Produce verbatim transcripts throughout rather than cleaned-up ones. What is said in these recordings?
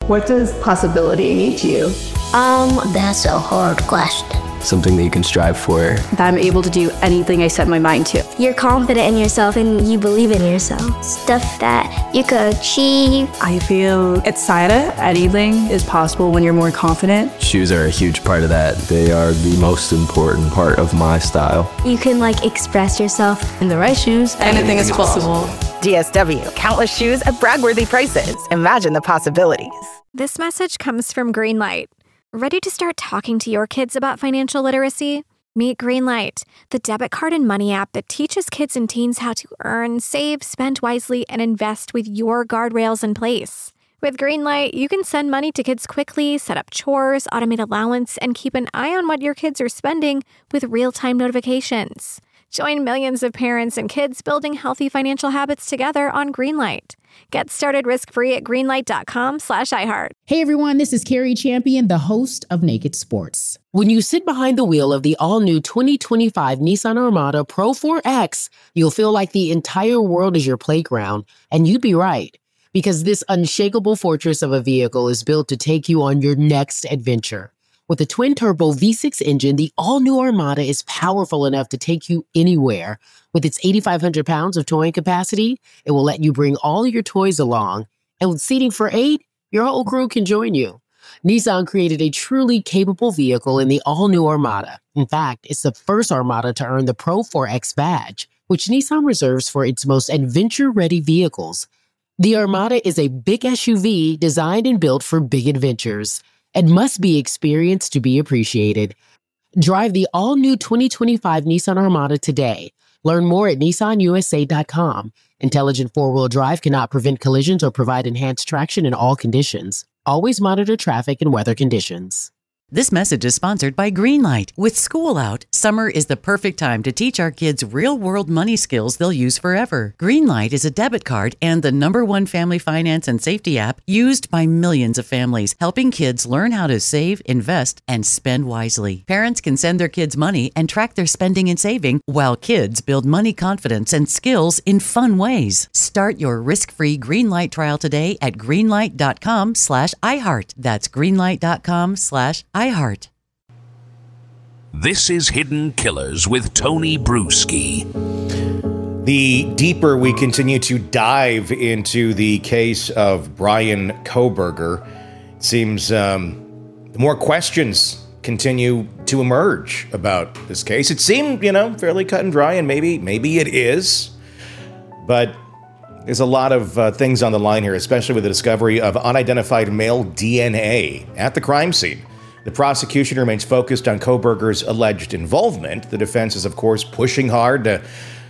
What does possibility mean to you? Um, that's a hard question. Something that you can strive for. That I'm able to do anything I set my mind to. You're confident in yourself and you believe in yourself. Stuff that you could achieve. I feel excited. Anything is possible when you're more confident. Shoes are a huge part of that. They are the most important part of my style. You can like express yourself. In the right shoes, anything is possible. D S W, countless shoes at brag-worthy prices. Imagine the possibilities. This message comes from Greenlight. Ready to start talking to your kids about financial literacy? Meet Greenlight, the debit card and money app that teaches kids and teens how to earn, save, spend wisely, and invest with your guardrails in place. With Greenlight, you can send money to kids quickly, set up chores, automate allowance, and keep an eye on what your kids are spending with real-time notifications. Join millions of parents and kids building healthy financial habits together on Greenlight. Get started risk-free at greenlight.com slash iHeart. Hey everyone, this is Carrie Champion, the host of Naked Sports. When you sit behind the wheel of the all-new twenty twenty-five Nissan Armada Pro four X, you'll feel like the entire world is your playground, and you'd be right. Because this unshakable fortress of a vehicle is built to take you on your next adventure. With a twin-turbo V six engine, the all-new Armada is powerful enough to take you anywhere. With its eighty-five hundred pounds of towing capacity, it will let you bring all your toys along. And with seating for eight, your whole crew can join you. Nissan created a truly capable vehicle in the all-new Armada. In fact, it's the first Armada to earn the Pro four X badge, which Nissan reserves for its most adventure-ready vehicles. The Armada is a big S U V designed and built for big adventures and must be experienced to be appreciated. Drive the all-new twenty twenty-five Nissan Armada today. Learn more at nissan u s a dot com. Intelligent four-wheel drive cannot prevent collisions or provide enhanced traction in all conditions. Always monitor traffic and weather conditions. This message is sponsored by Greenlight. With school out, summer is the perfect time to teach our kids real-world money skills they'll use forever. Greenlight is a debit card and the number one family finance and safety app used by millions of families, helping kids learn how to save, invest, and spend wisely. Parents can send their kids money and track their spending and saving, while kids build money confidence and skills in fun ways. Start your risk-free Greenlight trial today at greenlight.com slash iHeart. That's greenlight.com slash iHeart. iHeart. This is Hidden Killers with Tony Bruschi. The deeper we continue to dive into the case of Bryan Kohberger, it seems um, the more questions continue to emerge about this case. It seemed, you know, fairly cut and dry, and maybe, maybe it is, but there's a lot of uh, things on the line here, especially with the discovery of unidentified male D N A at the crime scene. The prosecution remains focused on Kohberger's alleged involvement. The defense is, of course, pushing hard to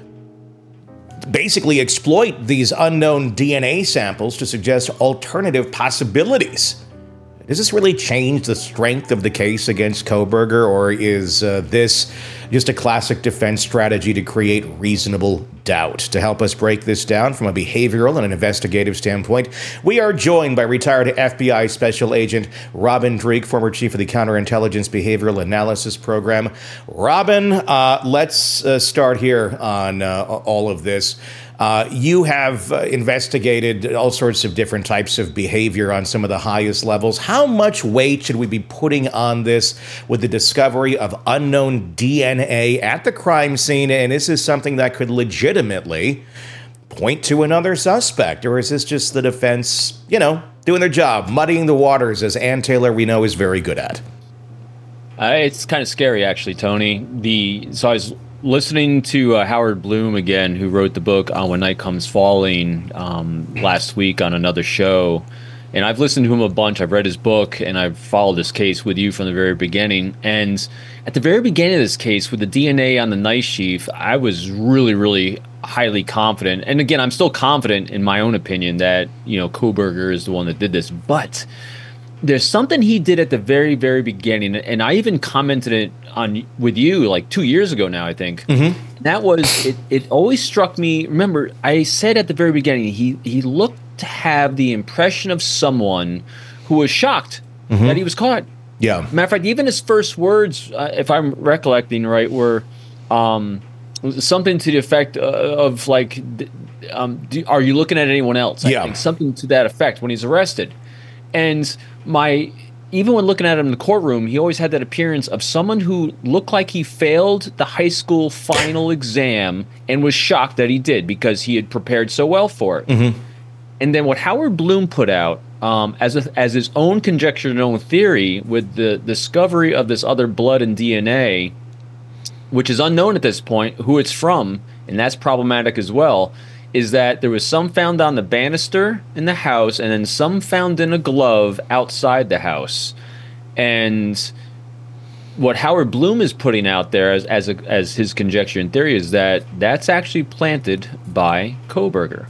basically exploit these unknown D N A samples to suggest alternative possibilities. Does this really change the strength of the case against Kohberger, or is uh, this just a classic defense strategy to create reasonable doubt? To help us break this down from a behavioral and an investigative standpoint, we are joined by retired F B I Special Agent Robin Dreeke, former chief of the Counterintelligence Behavioral Analysis Program. Robin, uh, let's uh, start here on uh, all of this. Uh, you have uh, investigated all sorts of different types of behavior on some of the highest levels. How much weight should we be putting on this with the discovery of unknown D N A at the crime scene? And is this something that could legitimately point to another suspect? Or is this just the defense, you know, doing their job, muddying the waters, as Ann Taylor, we know, is very good at? Uh, it's kind of scary, actually, Tony. The so I was listening to uh, Howard Bloom again, who wrote the book on When Night Comes Falling um, last week on another show. And I've listened to him a bunch. I've read his book, and I've followed this case with you from the very beginning. And at the very beginning of this case, with the D N A on the knife sheath, I was really, really highly confident. And again, I'm still confident in my own opinion that, you know, Kohberger is the one that did this. But there's something he did at the very, very beginning, and I even commented it on with you like two years ago now, I think. Mm-hmm. That was, it, it always struck me, remember, I said at the very beginning, he, he looked to have the impression of someone who was shocked mm-hmm. that he was caught. Yeah. Matter of fact, even his first words, uh, if I'm recollecting right, were um, something to the effect of like, um, do, are you looking at anyone else? I yeah. think something to that effect when he's arrested. And my even when looking at him in the courtroom, he always had that appearance of someone who looked like he failed the high school final exam and was shocked that he did because he had prepared so well for it. Mm-hmm. And then what Howard Bloom put out um, as a, as his own conjecture and own theory with the discovery of this other blood and D N A, which is unknown at this point, who it's from, and that's problematic as well, is that there was some found on the banister in the house and then some found in a glove outside the house. And what Howard Bloom is putting out there as as, a, as his conjecture and theory is that that's actually planted by Kohberger.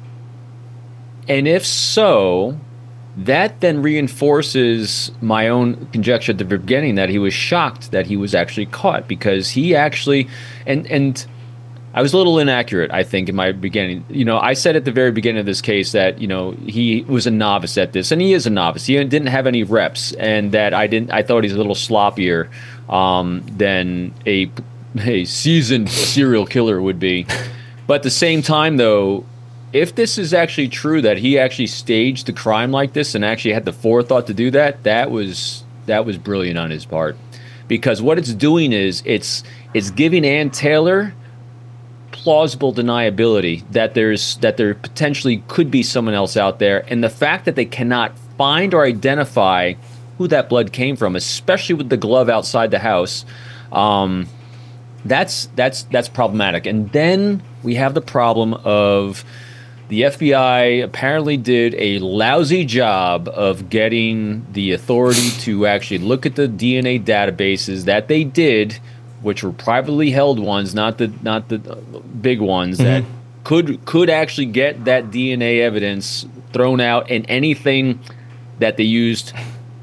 And if so, that then reinforces my own conjecture at the beginning that he was shocked that he was actually caught, because he actually, and and I was a little inaccurate, I think, in my beginning. You know, I said at the very beginning of this case that, you know, he was a novice at this, and he is a novice. He didn't have any reps, and that I didn't. I thought he's a little sloppier um, than a a seasoned serial killer would be. But at the same time, though, if this is actually true that he actually staged the crime like this and actually had the forethought to do that, that was that was brilliant on his part, because what it's doing is it's it's giving Ann Taylor plausible deniability that there's that there potentially could be someone else out there, and the fact that they cannot find or identify who that blood came from, especially with the glove outside the house, um, that's that's that's problematic. And then we have the problem of the F B I apparently did a lousy job of getting the authority to actually look at the D N A databases that they did, which were privately held ones, not the not the big ones, mm-hmm. that could could actually get that D N A evidence thrown out in anything that they used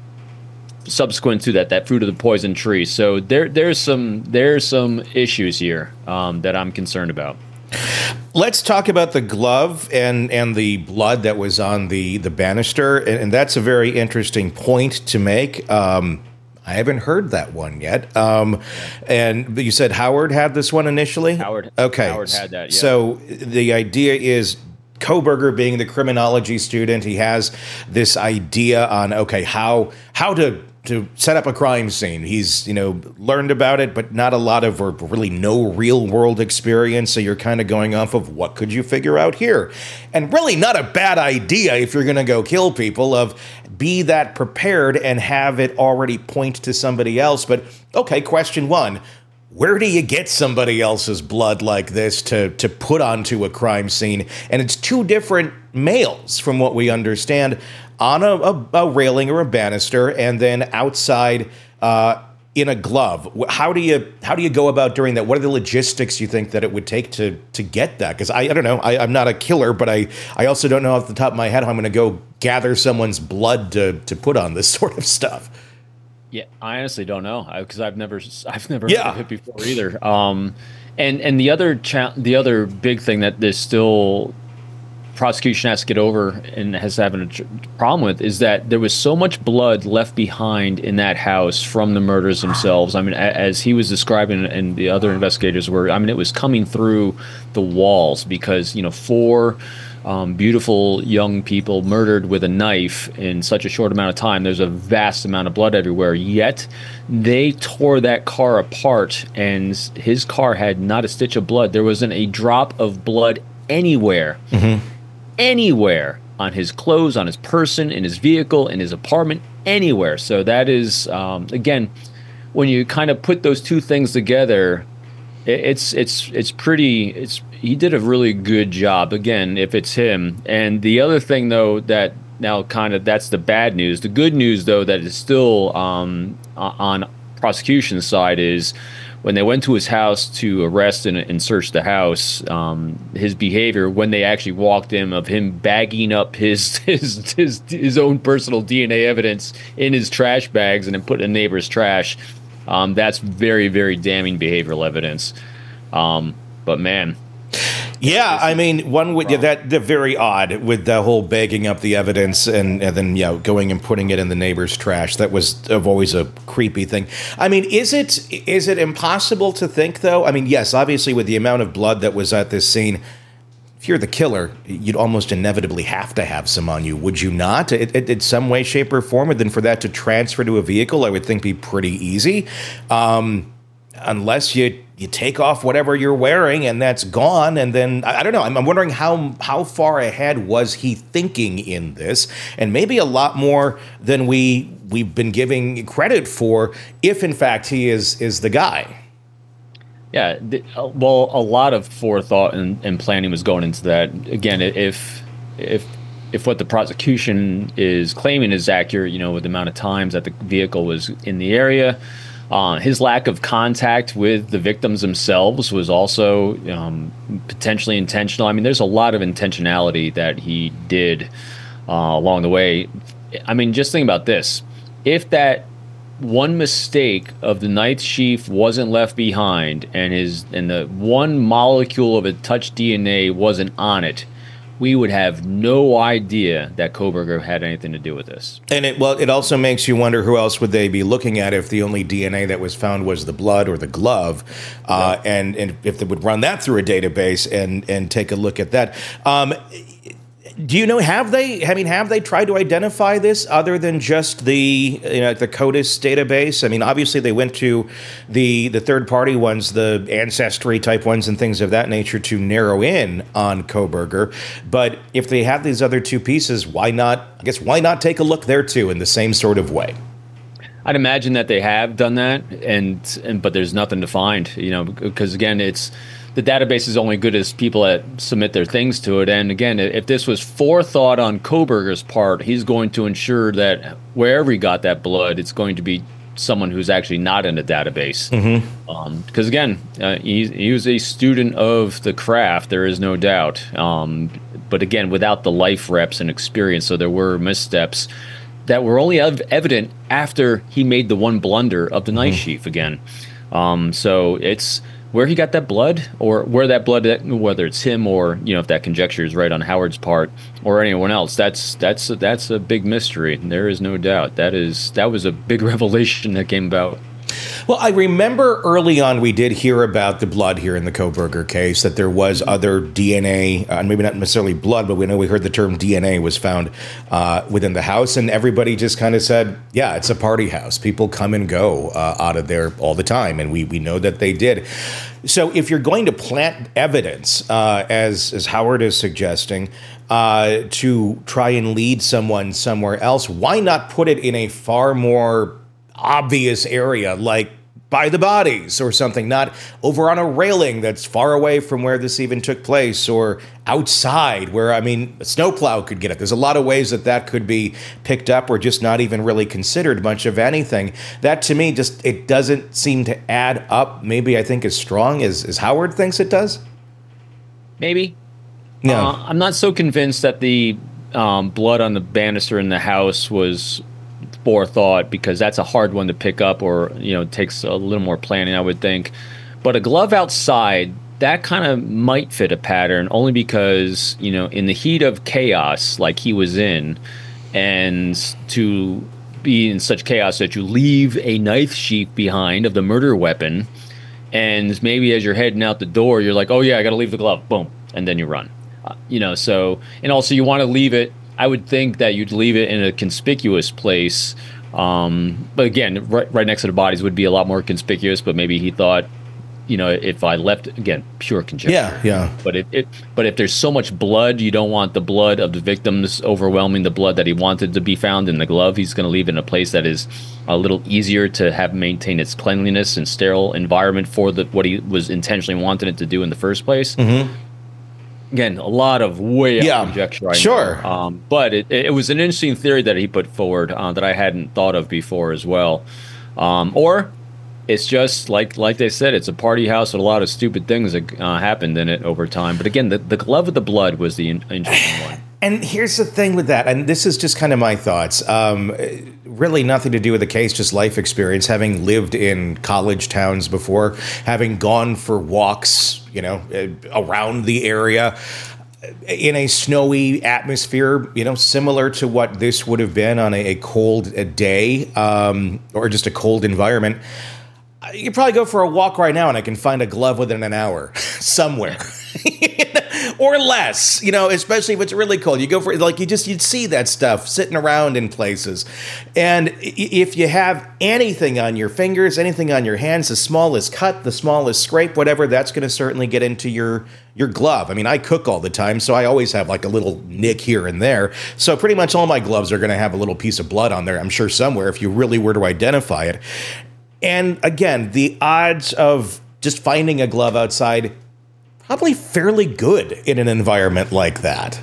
subsequent to that, that fruit of the poison tree. So there there's some there's some issues here um, that I'm concerned about. Let's talk about the glove and, and the blood that was on the, the banister, and, and that's a very interesting point to make. Um, I haven't heard that one yet. Um, and you said Howard had this one initially? Howard. Okay. Howard had that, yeah. So the idea is Kohberger, being the criminology student, he has this idea on, okay, how how to to set up a crime scene. He's, you know, learned about it, but not a lot of, or really no real world experience. So you're kind of going off of what could you figure out here? And really not a bad idea if you're going to go kill people, of be that prepared and have it already point to somebody else. But okay, question one, where do you get somebody else's blood like this to, to put onto a crime scene? And it's two different males from what we understand, on a, a, a railing or a banister, and then outside uh, in a glove. How do you how do you go about doing that? What are the logistics you think that it would take to to get that? Because I, I don't know, I, I'm not a killer, but I, I also don't know off the top of my head how I'm going to go gather someone's blood to to put on this sort of stuff. Yeah, I honestly don't know, because I've never I've never yeah. heard of it before either. Um, and and the other cha- the other big thing that there's still prosecution has to get over and has having a tr- problem with is that there was so much blood left behind in that house from the murders themselves. I mean, a- as he was describing, and the other investigators were, I mean, it was coming through the walls, because, you know, four um, beautiful young people murdered with a knife in such a short amount of time. There's a vast amount of blood everywhere. Yet they tore that car apart, and his car had not a stitch of blood. There wasn't a drop of blood anywhere. Mm-hmm. Anywhere on his clothes, on his person, in his vehicle, in his apartment, anywhere. So that is, um, again, when you kind of put those two things together, it, it's it's it's pretty. It's he did a really good job. Again, if it's him. And the other thing, though, that now kind of that's the bad news. The good news, though, that is still um, on prosecution side is, when they went to his house to arrest and, and search the house, um, his behavior when they actually walked in, of him bagging up his his his, his own personal D N A evidence in his trash bags and then put it in neighbor's trash, um, that's very, very damning behavioral evidence. Um, but man. Yeah, I mean, one would, yeah, that they're very odd with the whole bagging up the evidence and, and then, you know, going and putting it in the neighbor's trash. That was always a creepy thing. I mean, is it is it impossible to think, though? I mean, yes, obviously with the amount of blood that was at this scene, if you're the killer, you'd almost inevitably have to have some on you, would you not? It, it, in some way, shape, or form, and then for that to transfer to a vehicle, I would think be pretty easy. Um, unless you you take off whatever you're wearing and that's gone, and then I, I don't know. I'm, I'm wondering how how far ahead was he thinking in this, and maybe a lot more than we we've been giving credit for, if in fact he is is the guy. Yeah, th- well, a lot of forethought and, and planning was going into that. Again, if if if what the prosecution is claiming is accurate, you know, with the amount of times that the vehicle was in the area. Uh, his lack of contact with the victims themselves was also um, potentially intentional. I mean, there's a lot of intentionality that he did uh, along the way. I mean, just think about this. If that one mistake of the ninth sheaf wasn't left behind and his and the one molecule of a touch D N A wasn't on it, we would have no idea that Kohberger had anything to do with this. And it well, it also makes you wonder who else would they be looking at if the only D N A that was found was the blood or the glove, uh, right. and and if they would run that through a database and and take a look at that. Um, do you know, have they, I mean, have they tried to identify this other than just the, you know, the CODIS database? I mean, obviously they went to the the third-party ones, the Ancestry type ones and things of that nature to narrow in on Kohberger. But if they have these other two pieces, why not, I guess, why not take a look there too in the same sort of way? I'd imagine that they have done that, and, and but there's nothing to find, you know, because again, it's, the database is only good as people that submit their things to it. And again, if this was forethought on Kohberger's part, he's going to ensure that wherever he got that blood, it's going to be someone who's actually not in the database. Mm-hmm. Um, because again, uh, he, he was a student of the craft, there is no doubt. Um, but again, without the life reps and experience, so there were missteps that were only ev- evident after he made the one blunder of the mm-hmm. knife sheath again. Um, so it's where he got that blood, or where that blood, whether it's him or, you know, if that conjecture is right on Howard's part or anyone else, that's that's that's a big mystery. There is no doubt that is that was a big revelation that came about. Well, I remember early on we did hear about the blood here in the Kohberger case, that there was other D N A, uh, maybe not necessarily blood, but we know we heard the term D N A was found uh, within the house, and everybody just kind of said, yeah, it's a party house. People come and go uh, out of there all the time, and we, we know that they did. So if you're going to plant evidence, uh, as, as Howard is suggesting, uh, to try and lead someone somewhere else, why not put it in a far more obvious area, like by the bodies or something, not over on a railing that's far away from where this even took place, or outside where, I mean, a snowplow could get it. There's a lot of ways that that could be picked up or just not even really considered much of anything. That to me, just, it doesn't seem to add up, maybe I think as strong as, as Howard thinks it does. Maybe. No. Uh, I'm not so convinced that the um, blood on the banister in the house was forethought, because that's a hard one to pick up, or, you know, it takes a little more planning, I would think. But a glove outside, that kind of might fit a pattern, only because, you know, in the heat of chaos like he was in, and to be in such chaos that you leave a knife sheath behind of the murder weapon, and maybe as you're heading out the door, you're like, oh yeah, I gotta leave the glove, boom, and then you run. Uh, you know, so, and also you want to leave it, I would think that you'd leave it in a conspicuous place. Um, but again, right, right next to the bodies would be a lot more conspicuous. But maybe he thought, you know, if I left, again, pure conjecture. Yeah, yeah. But if it, but if there's so much blood, you don't want the blood of the victims overwhelming the blood that he wanted to be found in the glove. He's going to leave it in a place that is a little easier to have maintain its cleanliness and sterile environment for the what he was intentionally wanting it to do in the first place. Mm-hmm. Again, a lot of way out yeah, conjecture. I sure. Um, but it, it was an interesting theory that he put forward uh, that I hadn't thought of before as well. Um, or it's just like like they said, it's a party house with a lot of stupid things that uh, happened in it over time. But again, the, the glove with the blood was the in- interesting one. And here's the thing with that, and this is just kind of my thoughts. Um, really nothing to do with the case, just life experience, having lived in college towns before, having gone for walks, you know, around the area in a snowy atmosphere, you know, similar to what this would have been on a, a cold a day um, or just a cold environment. You could probably go for a walk right now and I can find a glove within an hour somewhere. or less, you know, especially if it's really cold. You go for like you just you'd see that stuff sitting around in places. And if you have anything on your fingers, anything on your hands, the smallest cut, the smallest scrape, whatever, that's going to certainly get into your your glove. I mean, I cook all the time, so I always have like a little nick here and there. So pretty much all my gloves are going to have a little piece of blood on there, I'm sure somewhere, if you really were to identify it. And again, the odds of just finding a glove outside, probably fairly good in an environment like that.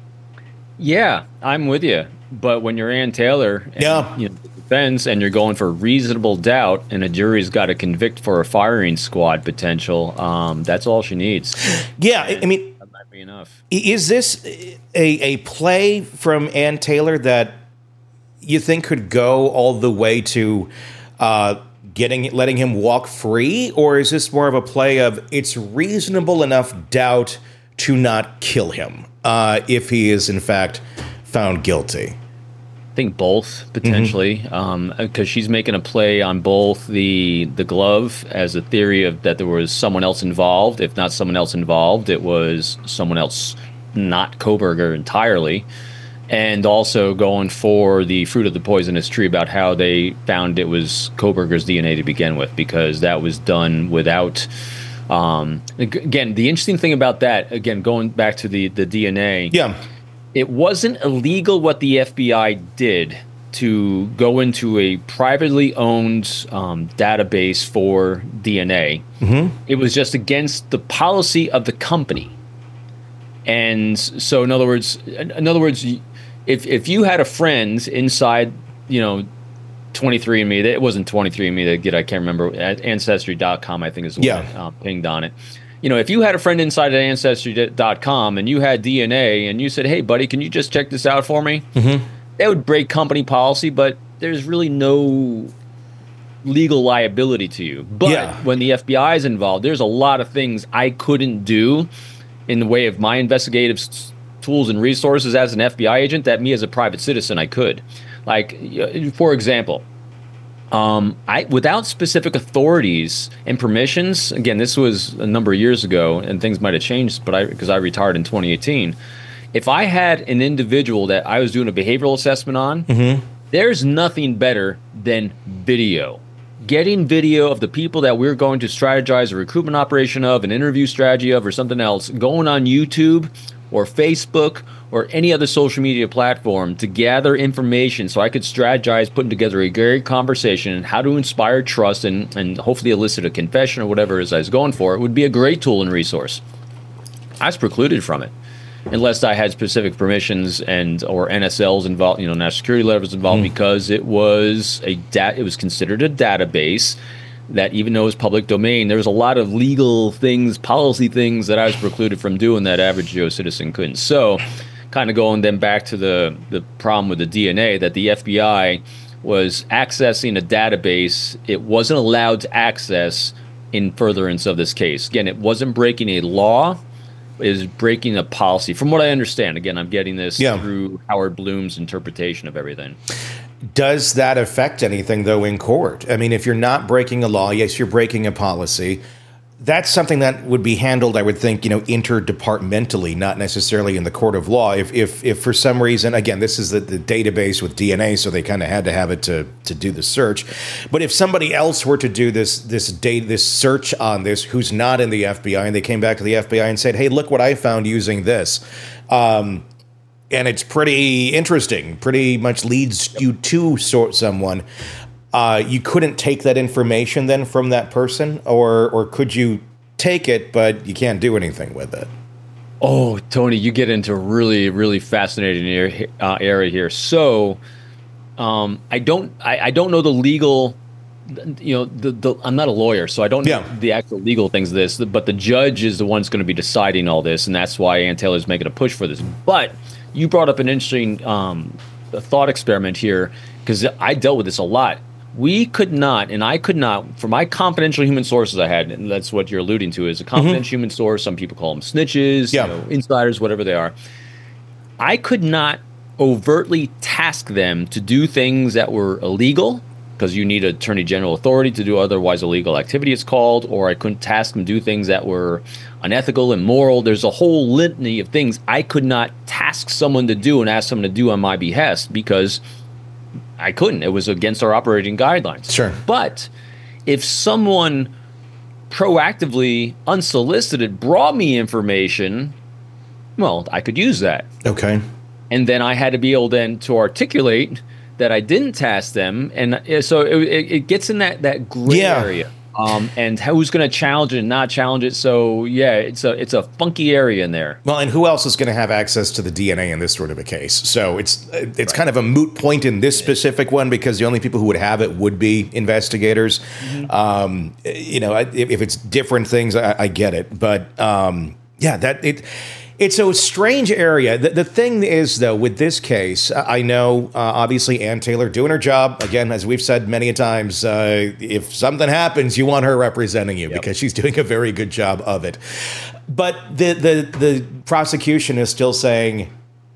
Yeah, I'm with you. But when you're Ann Taylor, and, yeah. you know, defense, and you're going for reasonable doubt, and a jury's got to convict for a firing squad potential, um, that's all she needs. Yeah, and I mean, that might be enough. Is this a, a play from Ann Taylor that you think could go all the way to uh, getting letting him walk free, or is this more of a play of it's reasonable enough doubt to not kill him uh, if he is in fact found guilty? I think both, potentially, because mm-hmm. um, she's making a play on both the the glove as a theory of that there was someone else involved. If not someone else involved, it was someone else, not Kohberger entirely. And also going for the fruit of the poisonous tree about how they found it was Kohberger's D N A to begin with, because that was done without... Um, again, the interesting thing about that, again, going back to the, the D N A... Yeah. It wasn't illegal what the F B I did to go into a privately owned um, database for D N A. Mm-hmm. It was just against the policy of the company. And so, in other words, in other words, if if you had a friend inside, you know, twenty-three and me, it wasn't twenty-three and me that did, I can't remember, Ancestry dot com, I think is the yeah. one that uh, pinged on it. You know, if you had a friend inside of Ancestry dot com and you had D N A and you said, hey, buddy, can you just check this out for me? Mm-hmm. That would break company policy, but there's really no legal liability to you. But yeah. when the F B I is involved, there's a lot of things I couldn't do in the way of my investigative s- tools and resources as an F B I agent that me as a private citizen I could. Like, for example, Um, I without specific authorities and permissions. Again, this was a number of years ago, and things might have changed. But I, because I retired in twenty eighteen, if I had an individual that I was doing a behavioral assessment on, mm-hmm. there's nothing better than video. Getting video of the people that we're going to strategize a recruitment operation of, an interview strategy of, or something else, going on YouTube or Facebook or any other social media platform to gather information so I could strategize putting together a great conversation and how to inspire trust and, and hopefully elicit a confession or whatever it is I was going for. It would be a great tool and resource. I was precluded from it unless I had specific permissions and or N S Ls involved, you know, national security letters involved, mm. because it was a dat- it was considered a database that, even though it was public domain, there was a lot of legal things, policy things that I was precluded from doing that average Joe citizen couldn't. So kind of going then back to the, the problem with the D N A, that the F B I was accessing a database it wasn't allowed to access in furtherance of this case. Again, it wasn't breaking a law, it was breaking a policy. From what I understand, again, I'm getting this yeah. through Howard Bloom's interpretation of everything. Does that affect anything, though, in court? I mean, if you're not breaking a law, yes, you're breaking a policy. That's something that would be handled, I would think, you know, interdepartmentally, not necessarily in the court of law. If if, if for some reason, again, this is the, the database with D N A, so they kind of had to have it to, to do the search. But if somebody else were to do this this data, this search on this, who's not in the F B I, and they came back to the F B I and said, hey, look what I found using this. Um, and it's pretty interesting, pretty much leads you to sort someone. Uh, you couldn't take that information then from that person, or or could you take it, but you can't do anything with it? Oh, Tony, you get into a really, really fascinating area, uh, area here. So, um, I don't, I, I don't know the legal, you know, the, the I'm not a lawyer, so I don't know yeah. the actual legal things of this. But the judge is the one that's going to be deciding all this, and that's why Ann Taylor's making a push for this. But you brought up an interesting um, thought experiment here, because I dealt with this a lot. We could not, and I could not, for my confidential human sources I had, and that's what you're alluding to, is a confidential mm-hmm. human source. Some people call them snitches, yeah. you know, insiders, whatever they are. I could not overtly task them to do things that were illegal, because you need attorney general authority to do otherwise illegal activity, it's called, or I couldn't task him to do things that were unethical, immoral. There's a whole litany of things I could not task someone to do and ask someone to do on my behest because I couldn't. It was against our operating guidelines. Sure. But if someone proactively, unsolicited, brought me information, well, I could use that. Okay. And then I had to be able then to articulate that I didn't task them. And so it, it, it gets in that, that gray yeah. area. Um, and who's going to challenge it and not challenge it. So, yeah, it's a it's a funky area in there. Well, and who else is going to have access to the D N A in this sort of a case? So it's it's right. kind of a moot point in this specific one because the only people who would have it would be investigators. Mm-hmm. Um, you know, if, if it's different things, I, I get it. But, um, yeah, that it... It's a strange area. The, the thing is, though, with this case, I know, uh, obviously, Ann Taylor doing her job. Again, as we've said many a times, uh, if something happens, you want her representing you yep. because she's doing a very good job of it. But the, the, the prosecution is still saying,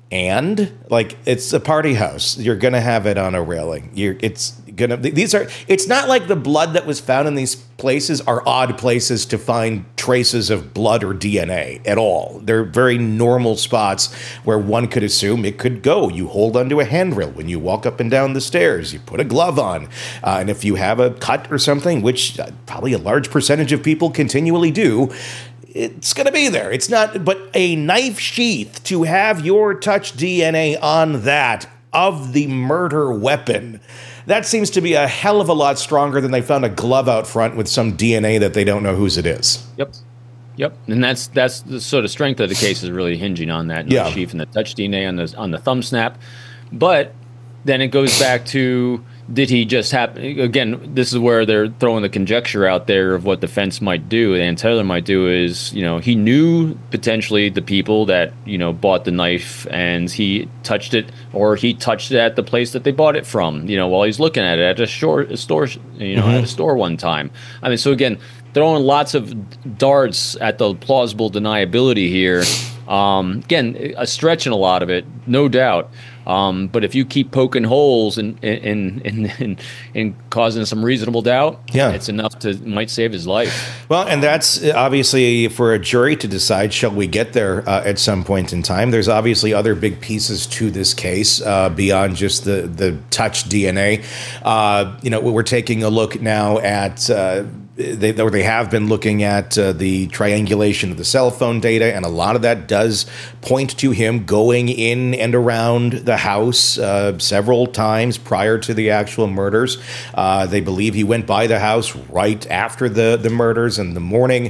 and? Like, it's a party house. You're going to have it on a railing. You're, it's going to, these are, it's not like the blood that was found in these places are odd places to find traces of blood or D N A at all. They're very normal spots where one could assume it could go. You hold onto a handrail when you walk up and down the stairs. You put a glove on. Uh, and if you have a cut or something, which uh, probably a large percentage of people continually do, it's going to be there. It's not, but a knife sheath to have your touch D N A on that of the murder weapon. That seems to be a hell of a lot stronger than they found a glove out front with some D N A that they don't know whose it is. Yep. Yep. And that's that's the sort of strength of the case is really hinging on that yeah. sheath and the touch D N A on the on the thumb snap. But then it goes back to, did he just happen? Again, this is where they're throwing the conjecture out there of what the defense might do. And Taylor might do is, you know, he knew potentially the people that, you know, bought the knife and he touched it, or he touched it at the place that they bought it from, you know, while he's looking at it at a, shore, a store, you know, mm-hmm. at a store one time. I mean, so again, throwing lots of darts at the plausible deniability here. Um, again, a stretch in a lot of it, no doubt. Um, but if you keep poking holes and in, in, in, in, in causing some reasonable doubt, yeah. it's enough to might save his life. Well, and that's obviously for a jury to decide, shall we get there uh, at some point in time? There's obviously other big pieces to this case uh, beyond just the, the touch D N A. Uh, you know, we're taking a look now at... Uh, They, or they have been looking at uh, the triangulation of the cell phone data, and a lot of that does point to him going in and around the house uh, several times prior to the actual murders. Uh, they believe he went by the house right after the, the murders in the morning.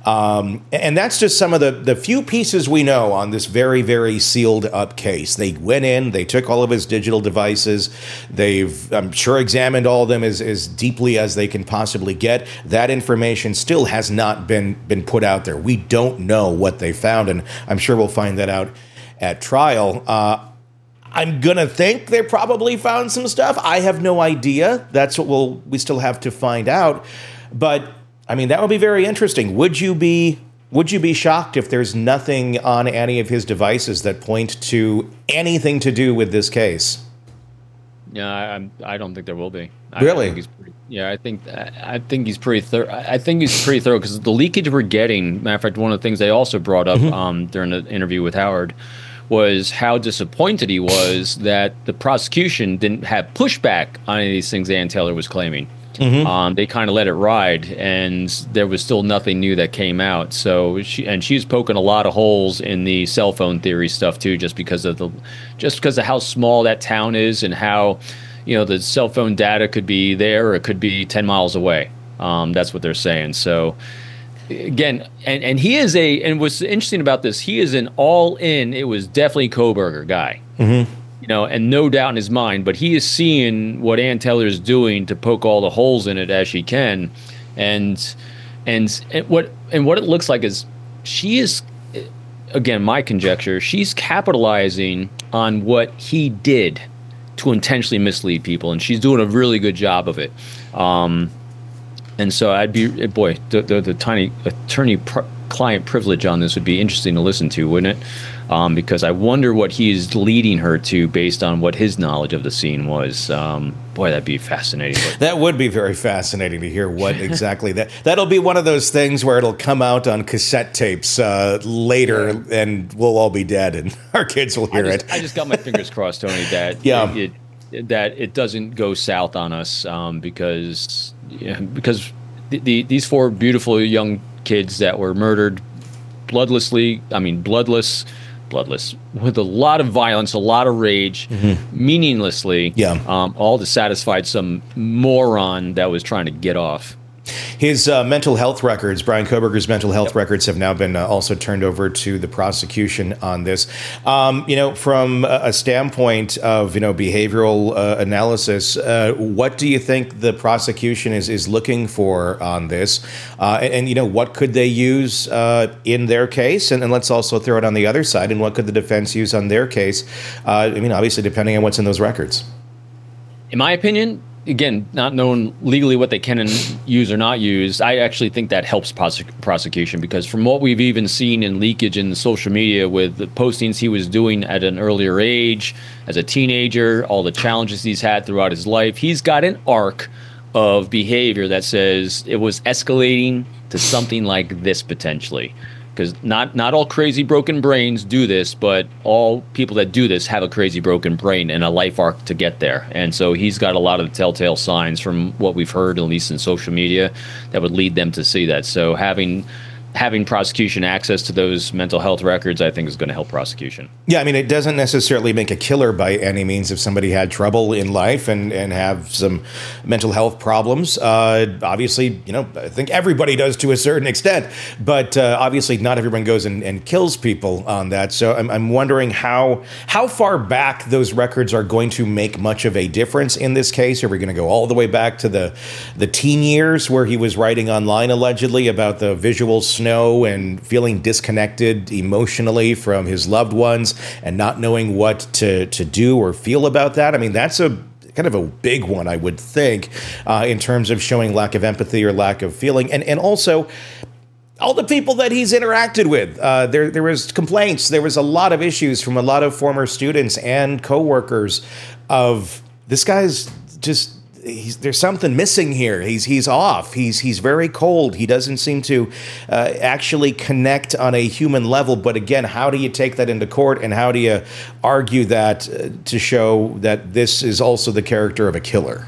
Um, and that's just some of the, the few pieces we know on this very, very sealed up case. They went in, they took all of his digital devices. They've, I'm sure, examined all of them as, as deeply as they can possibly get. That information still has not been, been put out there. We don't know what they found, and I'm sure we'll find that out at trial. Uh, I'm going to think they probably found some stuff. I have no idea. That's what we'll, we still have to find out. But I mean, that would be very interesting. Would you be would you be shocked if there's nothing on any of his devices that point to anything to do with this case? Yeah, I, I don't think there will be. Really? I think he's pretty, yeah, I think I think he's pretty thorough. I think he's pretty thorough because the leakage we're getting. Matter of fact, one of the things they also brought up mm-hmm. um, during the interview with Howard was how disappointed he was that the prosecution didn't have pushback on any of these things Ann Taylor was claiming. Mm-hmm. Um, they kind of let it ride, and there was still nothing new that came out. So she and she's poking a lot of holes in the cell phone theory stuff too, just because of the, just because of how small that town is and how, you know, the cell phone data could be there or it could be ten miles away. Um, that's what they're saying. So again, and and he is a, and what's interesting about this, he is an all in. It was definitely Kohberger guy. Mm-hmm. You know, and no doubt in his mind, but he is seeing what Ann Taylor is doing to poke all the holes in it as she can, and and, and what and what it looks like is she is, again, my conjecture, she's capitalizing on what he did to intentionally mislead people, and she's doing a really good job of it. Um, and so I'd be boy, the the, the tiny attorney. Pro- client privilege on this would be interesting to listen to, wouldn't it? Um, because I wonder what he's leading her to based on what his knowledge of the scene was. Um, boy, that'd be fascinating. That would be very fascinating to hear what exactly that. That'll be one of those things where it'll come out on cassette tapes uh, later, yeah. and we'll all be dead, and our kids will hear I just, it. I just got my fingers crossed, Tony, that yeah. it, it that it doesn't go south on us um, because yeah, because the, the, these four beautiful young kids that were murdered bloodlessly. I mean, bloodless. bloodless with a lot of violence, a lot of rage, mm-hmm. meaninglessly, yeah. um, all to satisfy some moron that was trying to get off. His uh, mental health records, Bryan Kohberger's mental health yep. records, have now been uh, also turned over to the prosecution on this. Um, you know, from a, a standpoint of, you know, behavioral uh, analysis, uh, what do you think the prosecution is, is looking for on this? Uh, and, and, you know, what could they use uh, in their case? And, and let's also throw it on the other side. And what could the defense use on their case? Uh, I mean, obviously, depending on what's in those records. In my opinion, again, not knowing legally what they can use or not use, I actually think that helps prosec- prosecution because from what we've even seen in leakage in social media with the postings he was doing at an earlier age, as a teenager, all the challenges he's had throughout his life, he's got an arc of behavior that says it was escalating to something like this potentially. Because not, not all crazy broken brains do this, but all people that do this have a crazy broken brain and a life arc to get there. And so he's got a lot of the telltale signs from what we've heard, at least in social media, that would lead them to see that. So having having prosecution access to those mental health records, I think, is going to help prosecution. Yeah, I mean, it doesn't necessarily make a killer by any means if somebody had trouble in life and, and have some mental health problems. Uh, obviously, you know, I think everybody does to a certain extent, but uh, obviously not everyone goes and, and kills people on that. So I'm, I'm wondering how how far back those records are going to make much of a difference in this case. Are we going to go all the way back to the, the teen years where he was writing online allegedly about the visual snow and feeling disconnected emotionally from his loved ones and not knowing what to, to do or feel about that? I mean, that's a kind of a big one, I would think, uh, in terms of showing lack of empathy or lack of feeling. And, and also, all the people that he's interacted with, uh, there there was complaints. There was a lot of issues from a lot of former students and coworkers of this guy's just... He's, there's something missing here. He's he's off. He's he's very cold. He doesn't seem to uh, actually connect on a human level. But again, how do you take that into court, and how do you argue that uh, to show that this is also the character of a killer?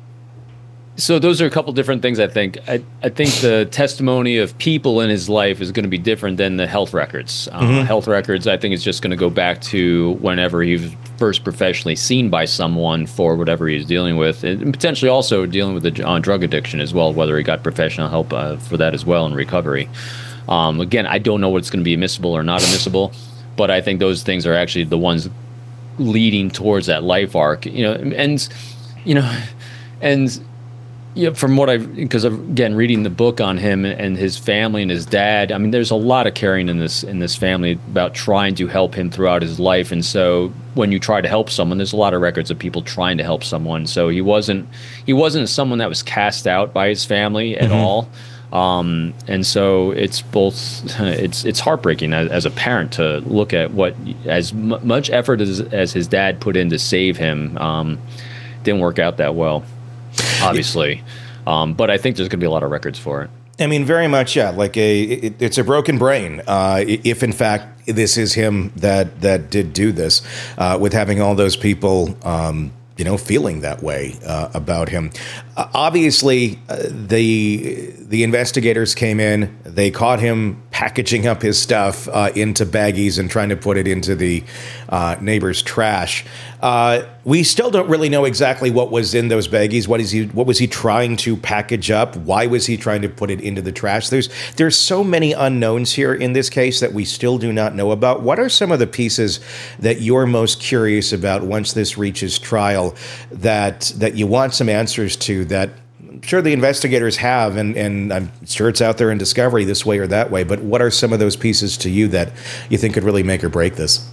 So those are a couple different things, I think. I, I think the testimony of people in his life is going to be different than the health records. Uh, mm-hmm. Health records, I think, is just going to go back to whenever he was first professionally seen by someone for whatever he's dealing with, and potentially also dealing with the uh, drug addiction as well, whether he got professional help uh, for that as well in recovery. Um, again, I don't know what's going to be admissible or not admissible, but I think those things are actually the ones leading towards that life arc. You know, and you know, and. Yeah, from what I've, because again, reading the book on him and his family and his dad, I mean, there's a lot of caring in this in this family about trying to help him throughout his life. And so when you try to help someone, there's a lot of records of people trying to help someone. So he wasn't he wasn't someone that was cast out by his family at mm-hmm. all. Um, and so it's both it's it's heartbreaking as, as a parent to look at what as m- much effort as, as his dad put in to save him um, didn't work out that well. Obviously, um, but I think there's going to be a lot of records for it. I mean, very much, yeah. Like a, it, it's a broken brain. Uh, if in fact this is him that that did do this, uh, with having all those people, um, you know, feeling that way uh, about him. Uh, obviously, uh, the the investigators came in. They caught him packaging up his stuff uh, into baggies and trying to put it into the uh, neighbor's trash. Uh, we still don't really know exactly what was in those baggies. What is he? What was he trying to package up? Why was he trying to put it into the trash? There's there's so many unknowns here in this case that we still do not know about. What are some of the pieces that you're most curious about once this reaches trial, that that you want some answers to, that I'm sure the investigators have, and, and I'm sure it's out there in discovery this way or that way, but what are some of those pieces to you that you think could really make or break this?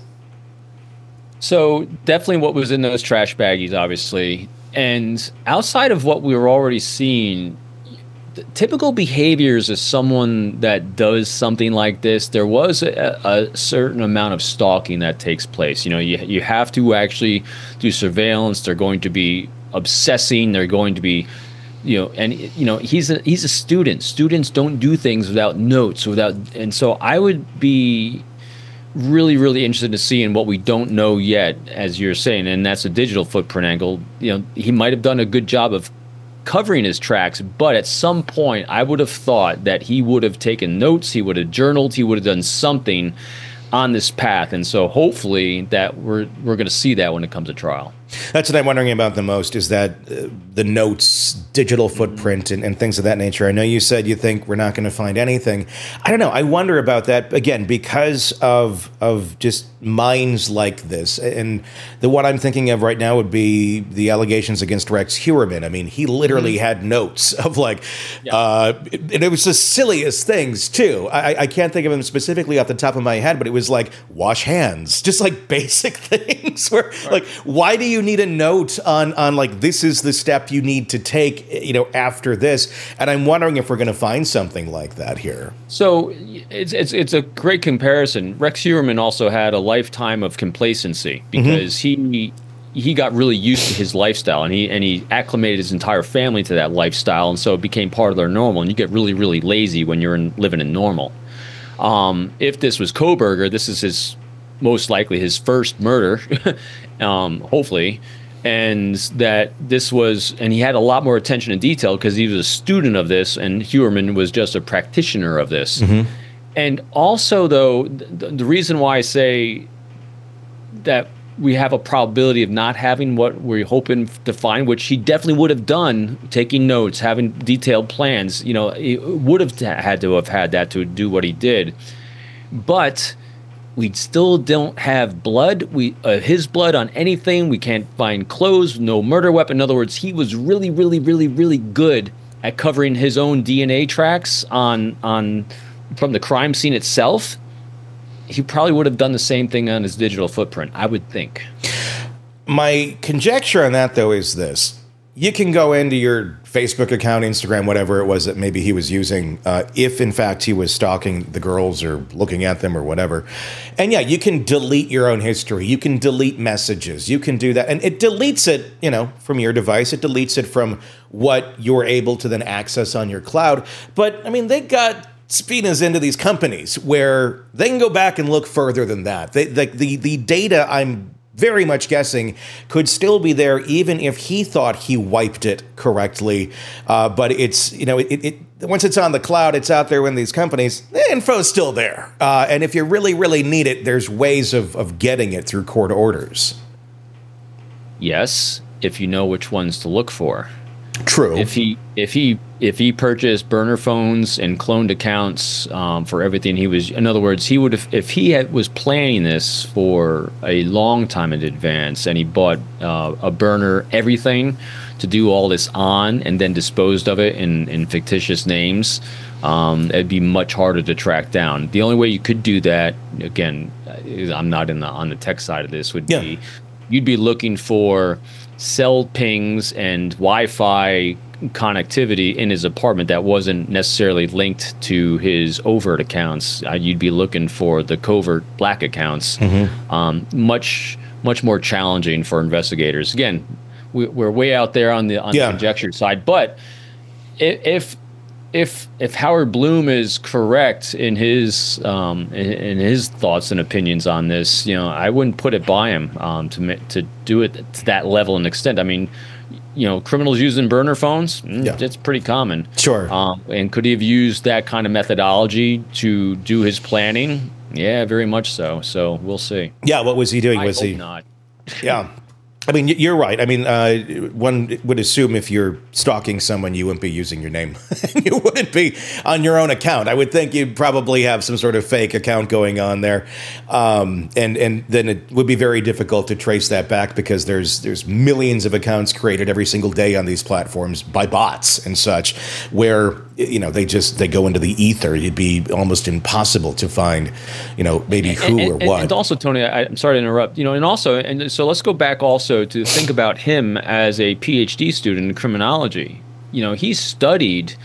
So definitely what was in those trash baggies, obviously. And outside of what we were already seeing, typical behaviors of someone that does something like this, there was a, a certain amount of stalking that takes place. You know, you you have to actually do surveillance. They're going to be obsessing. They're going to be, you know, and you know, he's a he's a student. Students don't do things without notes, without, and so I would be really, really interested to see in what we don't know yet, as you're saying, and that's a digital footprint angle. You know, he might have done a good job of covering his tracks, but at some point I would have thought that he would have taken notes, he would have journaled, he would have done something on this path. And so hopefully that we're we're going to see that when it comes to trial. That's what I'm wondering about the most, is that uh, the notes, digital footprint, and, and things of that nature. I know you said you think we're not going to find anything. I don't know. I wonder about that, again, because of of just minds like this. And the one I'm thinking of right now would be the allegations against Rex Heuermann. I mean, he literally mm-hmm. had notes of like, yeah. uh, and it was the silliest things, too. I, I can't think of them specifically off the top of my head, but it was like, wash hands, just like basic things where, right. like, why do you need a note on on like, this is the step you need to take, you know, after this? And I'm wondering if we're going to find something like that here. So it's it's it's a great comparison. Rex Heuermann also had a lifetime of complacency because mm-hmm. he he got really used to his lifestyle, and he and he acclimated his entire family to that lifestyle, and so it became part of their normal. And you get really really lazy when you're in, living in normal. Um, if this was Kohberger, this is his most likely his first murder, um, hopefully, and that this was, and he had a lot more attention to detail because he was a student of this, and Heuermann was just a practitioner of this. Mm-hmm. And also, though, the, the reason why I say that we have a probability of not having what we're hoping to find, which he definitely would have done, taking notes, having detailed plans, you know, he would have had to have had that to do what he did. But we still don't have blood, we uh, his blood on anything. We can't find clothes, no murder weapon. In other words, he was really, really, really, really good at covering his own D N A tracks on on from the crime scene itself. He probably would have done the same thing on his digital footprint, I would think. My conjecture on that, though, is this. You can go into your Facebook account, Instagram, whatever it was that maybe he was using, uh, if, in fact, he was stalking the girls or looking at them or whatever. And, yeah, you can delete your own history. You can delete messages. You can do that. And it deletes it, you know, from your device. It deletes it from what you're able to then access on your cloud. But, I mean, they got subpoenas into these companies where they can go back and look further than that. They, the, the, the data, I'm very much guessing, could still be there even if he thought he wiped it correctly. Uh, but it's, you know, it, it once it's on the cloud, it's out there in these companies, the info's still there. Uh, and if you really, really need it, there's ways of, of getting it through court orders. Yes, if you know which ones to look for. True. If he if he if he purchased burner phones and cloned accounts um, for everything he was, in other words, he would have, if he had, was planning this for a long time in advance, and he bought uh, a burner everything to do all this on, and then disposed of it in, in fictitious names, um, it'd be much harder to track down. The only way you could do that, again, I'm not in the on the tech side of this, would yeah. be you'd be looking for cell pings and Wi-Fi connectivity in his apartment that wasn't necessarily linked to his overt accounts. Uh, you'd be looking for the covert black accounts. Mm-hmm. Um, much, much more challenging for investigators. Again, we, we're way out there on the on yeah. the conjecture side, but if if if Howard Bloom is correct in his um, in, in his thoughts and opinions on this, you know, I wouldn't put it by him um, to to do it to that level and extent. I mean, you know, criminals using burner phones, yeah. it's pretty common. Sure. Um, and could he have used that kind of methodology to do his planning? Yeah, very much so. So we'll see. Yeah, what was he doing? I was hope he not? Yeah. I mean, you're right. I mean, uh, one would assume if you're stalking someone, you wouldn't be using your name. You wouldn't be on your own account. I would think you'd probably have some sort of fake account going on there. Um, and, and then it would be very difficult to trace that back because there's there's millions of accounts created every single day on these platforms by bots and such, where, you know, they just they go into the ether. It'd be almost impossible to find, you know, maybe who and, and, or what. And also, Tony, I, I'm sorry to interrupt. You know, and also, and so let's go back also to think about him as a PhD student in criminology. You know, he studied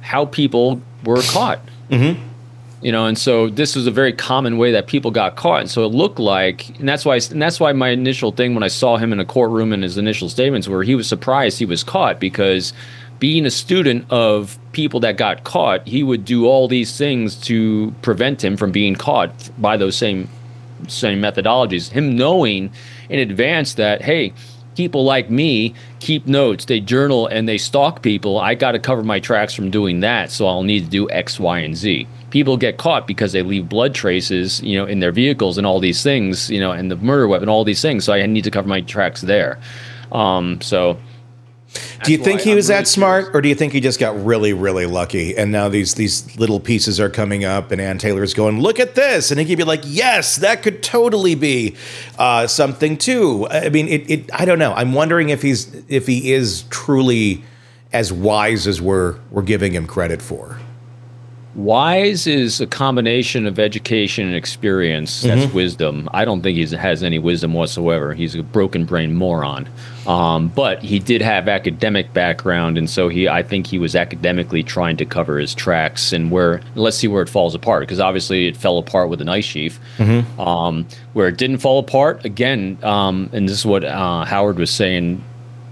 how people were caught. Mm-hmm. You know, and so this was a very common way that people got caught. And so it looked like, and that's why, and that's why my initial thing when I saw him in a courtroom in his initial statements were he was surprised he was caught, because being a student of people that got caught, he would do all these things to prevent him from being caught by those same same methodologies. Him knowing in advance that, hey, people like me keep notes, they journal, and they stalk people. I got to cover my tracks from doing that, so I'll need to do X, Y, and Z. People get caught because they leave blood traces, you know, in their vehicles and all these things, you know, and the murder weapon, all these things. So I need to cover my tracks there. Um, so. Do you think he was that smart, or do you think he just got really, really lucky? And now these these little pieces are coming up, and Ann Taylor's going, "Look at this," and he could be like, "Yes, that could totally be uh, something too." I mean, it, it. I don't know. I'm wondering if he's if he is truly as wise as we're we're giving him credit for. Wise is a combination of education and experience. That's Mm-hmm. wisdom. I don't think he has any wisdom whatsoever. He's a broken brain moron. Um, but he did have academic background, and so he, I think he was academically trying to cover his tracks. And where, let's see where it falls apart, because obviously it fell apart with the Night Chief. Mm-hmm. Um, where it didn't fall apart, again, um, and this is what uh, Howard was saying,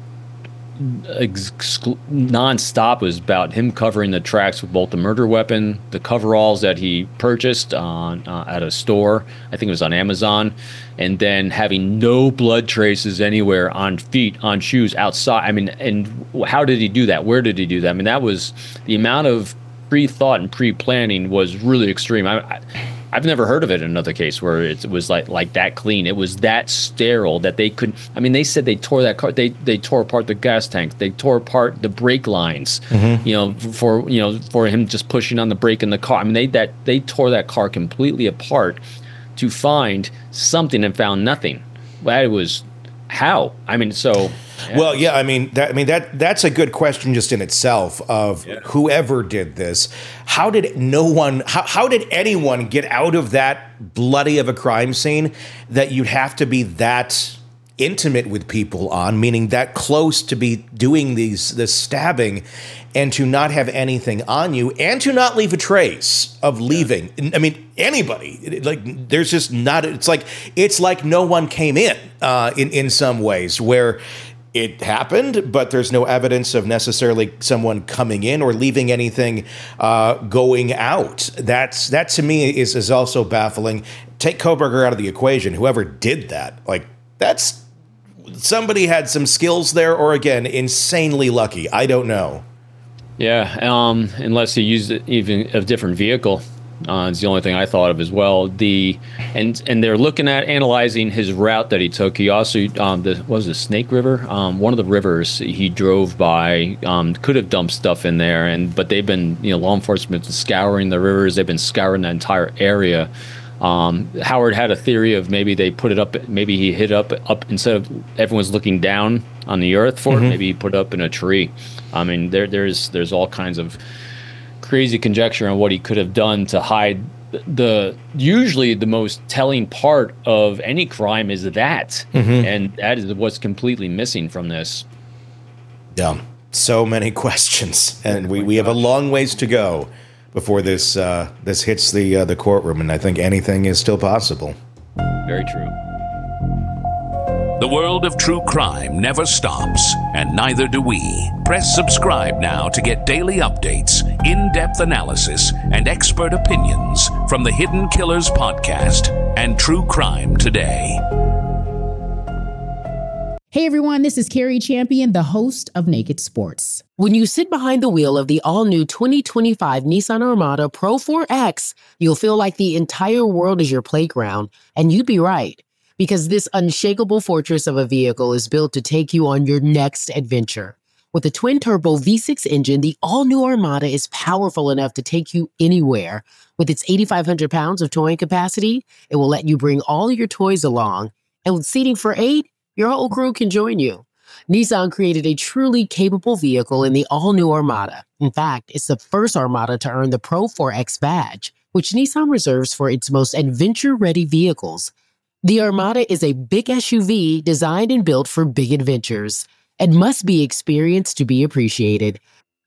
Exclu- non-stop was about him covering the tracks with both the murder weapon, the coveralls that he purchased on uh, at a store, I think it was on Amazon, and then having no blood traces anywhere on feet, on shoes, outside. I mean, and how did he do that? Where did he do that? I mean, that was the amount of pre-thought and pre-planning was really extreme. I, I, I've never heard of it in another case where it was like like that clean. It was that sterile that they couldn't. I mean, they said they tore that car. They they tore apart the gas tank. They tore apart the brake lines. Mm-hmm. You know, for you know for him just pushing on the brake in the car. I mean, they that they tore that car completely apart to find something and found nothing. That was how. I mean, so. Yeah. Well, yeah, I mean that. I mean that. That's a good question just in itself. Of yeah. Whoever did this, how did no one? How, how did anyone get out of that bloody of a crime scene that you'd have to be that intimate with people on, meaning that close to be doing these this stabbing, and to not have anything on you, and to not leave a trace of leaving. Yeah. I mean, anybody. Like, there's just not. It's like it's like no one came in. Uh, in in some ways where. It happened, but there's no evidence of necessarily someone coming in or leaving anything uh, going out. That's that to me is is also baffling. Take Kohberger out of the equation. Whoever did that, like that's somebody had some skills there, or again, insanely lucky. I don't know. Yeah, um, unless he used even a different vehicle. Uh, it's the only thing I thought of as well. The and and they're looking at analyzing his route that he took. He also um, the what was it, Snake River, um, one of the rivers he drove by. Um, could have dumped stuff in there, and but they've been you know law enforcement scouring the rivers. They've been scouring the entire area. Um, Howard had a theory of maybe they put it up. Maybe he hid up up instead of everyone's looking down on the earth for Mm-hmm. it. Maybe he put it up in a tree. I mean, there there's there's all kinds of crazy conjecture on what he could have done to hide the usually the most telling part of any crime is that Mm-hmm. and that is what's completely missing from this. Yeah, so many questions, and we, we have a long ways to go before this uh, this hits the uh, the courtroom, and I think anything is still possible. Very true. The world of true crime never stops, and neither do we. Press subscribe now to get daily updates, in-depth analysis, and expert opinions from the Hidden Killers podcast and True Crime Today. Hey everyone, this is Carrie Champion, the host of Naked Sports. When you sit behind the wheel of the all-new twenty twenty-five Nissan Armada Pro four X, you'll feel like the entire world is your playground, and you'd be right. Because this unshakable fortress of a vehicle is built to take you on your next adventure. With a twin-turbo V six engine, the all-new Armada is powerful enough to take you anywhere. With its eighty-five hundred pounds of towing capacity, it will let you bring all your toys along. And with seating for eight, your whole crew can join you. Nissan created a truly capable vehicle in the all-new Armada. In fact, it's the first Armada to earn the Pro four X badge, which Nissan reserves for its most adventure-ready vehicles. The Armada is a big S U V designed and built for big adventures and must be experienced to be appreciated.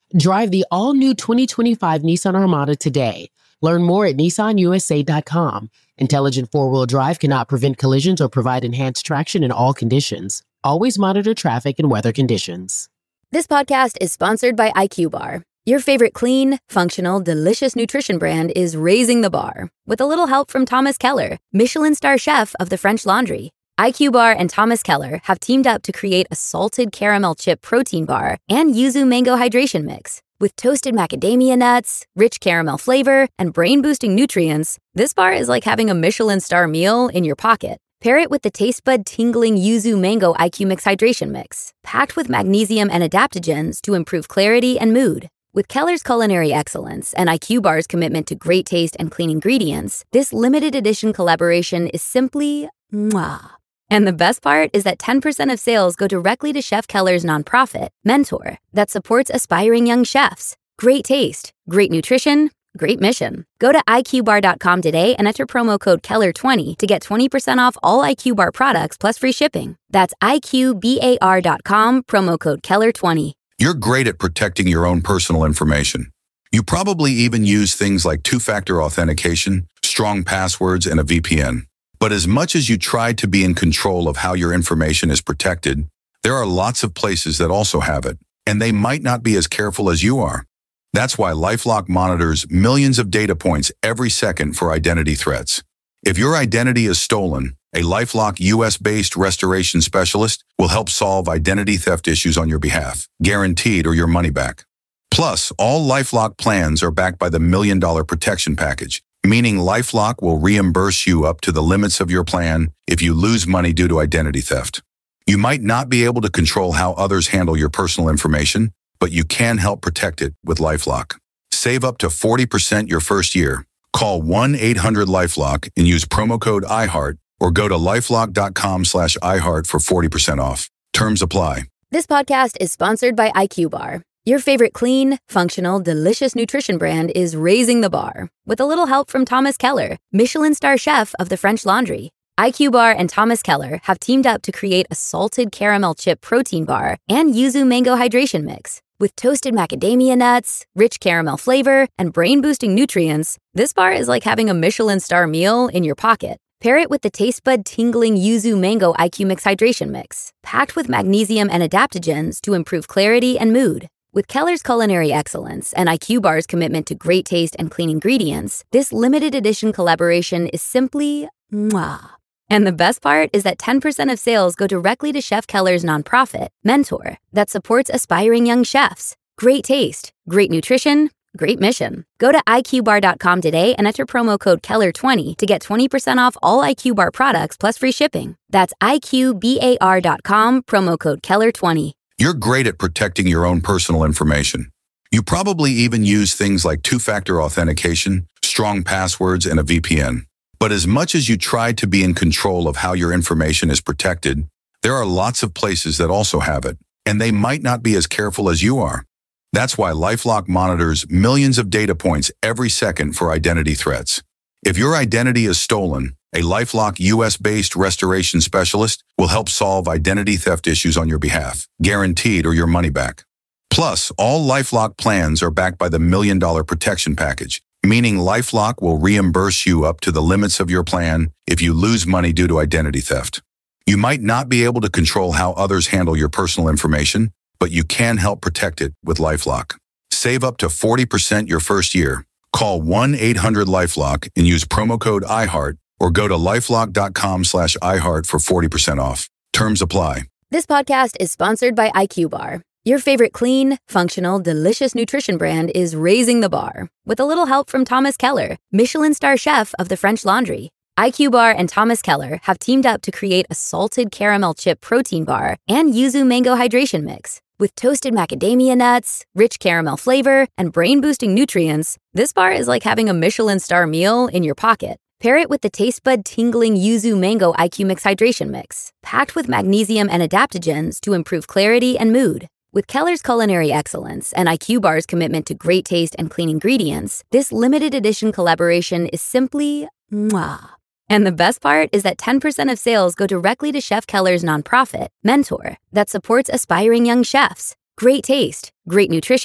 Drive the all-new twenty twenty-five Nissan Armada today. Learn more at nissan u s a dot com. Intelligent four-wheel drive cannot prevent collisions or provide enhanced traction in all conditions. Always monitor traffic and weather conditions. This podcast is sponsored by I Q Bar. Your favorite clean, functional, delicious nutrition brand is raising the bar. With a little help from Thomas Keller, Michelin star chef of the French Laundry. I Q Bar and Thomas Keller have teamed up to create a salted caramel chip protein bar and yuzu mango hydration mix. With toasted macadamia nuts, rich caramel flavor, and brain-boosting nutrients, this bar is like having a Michelin star meal in your pocket. Pair it with the taste bud tingling yuzu mango I Q Mix hydration mix, packed with magnesium and adaptogens to improve clarity and mood. With Keller's culinary excellence and I Q Bar's commitment to great taste and clean ingredients, this limited edition collaboration is simply mwah. And the best part is that ten percent of sales go directly to Chef Keller's nonprofit, Mentor, that supports aspiring young chefs. Great taste, great nutrition, great mission. Go to i q bar dot com today and enter promo code Keller twenty to get twenty percent off all I Q Bar products plus free shipping. That's i q bar dot com, promo code Keller twenty. You're great at protecting your own personal information. You probably even use things like two-factor authentication, strong passwords, and a V P N. But as much as you try to be in control of how your information is protected, there are lots of places that also have it, and they might not be as careful as you are. That's why LifeLock monitors millions of data points every second for identity threats. If your identity is stolen, a LifeLock U S-based restoration specialist will help solve identity theft issues on your behalf, guaranteed or your money back. Plus, all LifeLock plans are backed by the Million Dollar Protection Package, meaning LifeLock will reimburse you up to the limits of your plan if you lose money due to identity theft. You might not be able to control how others handle your personal information, but you can help protect it with LifeLock. Save up to forty percent your first year. Call one eight hundred LifeLock and use promo code I heart or go to lifelock dot com slash I heart for forty percent off. Terms apply. This podcast is sponsored by I Q Bar. Your favorite clean, functional, delicious nutrition brand is raising the bar. With a little help from Thomas Keller, Michelin star chef of the French Laundry. I Q Bar and Thomas Keller have teamed up to create a salted caramel chip protein bar and yuzu mango hydration mix. With toasted macadamia nuts, rich caramel flavor, and brain-boosting nutrients, this bar is like having a Michelin star meal in your pocket. Pair it with the taste bud tingling yuzu mango I Q Mix hydration mix, packed with magnesium and adaptogens to improve clarity and mood. With Keller's culinary excellence and I Q Bar's commitment to great taste and clean ingredients, this limited edition collaboration is simply mwah. And the best part is that ten percent of sales go directly to Chef Keller's nonprofit, Mentor, that supports aspiring young chefs. Great taste, great nutrition, great mission. Go to i q bar dot com today and enter promo code Keller twenty to get twenty percent off all I Q Bar products plus free shipping. That's i q bar dot com, promo code Keller twenty. You're great at protecting your own personal information. You probably even use things like two-factor authentication, strong passwords, and a V P N. But as much as you try to be in control of how your information is protected, there are lots of places that also have it, and they might not be as careful as you are. That's why LifeLock monitors millions of data points every second for identity threats. If your identity is stolen, a LifeLock U S-based restoration specialist will help solve identity theft issues on your behalf, guaranteed or your money back. Plus, all LifeLock plans are backed by the Million Dollar Protection Package, meaning LifeLock will reimburse you up to the limits of your plan if you lose money due to identity theft. You might not be able to control how others handle your personal information, but you can help protect it with LifeLock. Save up to forty percent your first year. Call one eight hundred LifeLock and use promo code I heart or go to lifelock dot com slash I heart for forty percent off. Terms apply. This podcast is sponsored by I Q Bar. Your favorite clean, functional, delicious nutrition brand is raising the bar. With a little help from Thomas Keller, Michelin star chef of the French Laundry. I Q Bar and Thomas Keller have teamed up to create a salted caramel chip protein bar and yuzu mango hydration mix. With toasted macadamia nuts, rich caramel flavor, and brain-boosting nutrients, this bar is like having a Michelin star meal in your pocket. Pair it with the taste bud tingling yuzu mango I Q Mix hydration mix, packed with magnesium and adaptogens to improve clarity and mood. With Keller's culinary excellence and I Q Bar's commitment to great taste and clean ingredients, this limited edition collaboration is simply mwah. And the best part is that ten percent of sales go directly to Chef Keller's nonprofit, Mentor, that supports aspiring young chefs. Great taste, great nutrition,